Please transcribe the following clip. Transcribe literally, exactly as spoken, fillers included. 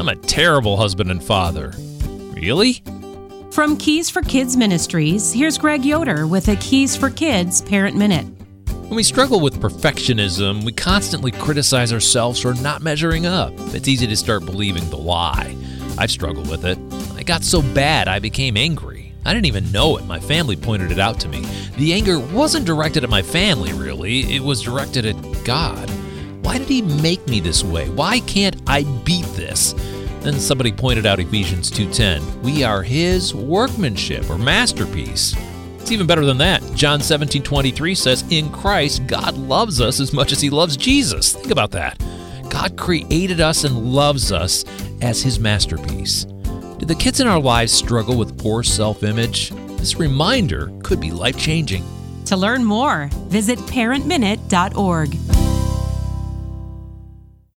I'm a terrible husband and father. Really? From Keys for Kids Ministries, here's Greg Yoder with a Keys for Kids Parent Minute. When we struggle with perfectionism, we constantly criticize ourselves for not measuring up. It's easy to start believing the lie. I've struggled with it. I got so bad I became angry. I didn't even know it. My family pointed it out to me. The anger wasn't directed at my family, really. It was directed at God. Why did he make me this way? Why can't I beat this? Then somebody pointed out Ephesians two ten. We are his workmanship or masterpiece. It's even better than that. John seventeen twenty-three says, in Christ, God loves us as much as he loves Jesus. Think about that. God created us and loves us as his masterpiece. Do the kids in our lives struggle with poor self-image? This reminder could be life-changing. To learn more, visit parent minute dot org.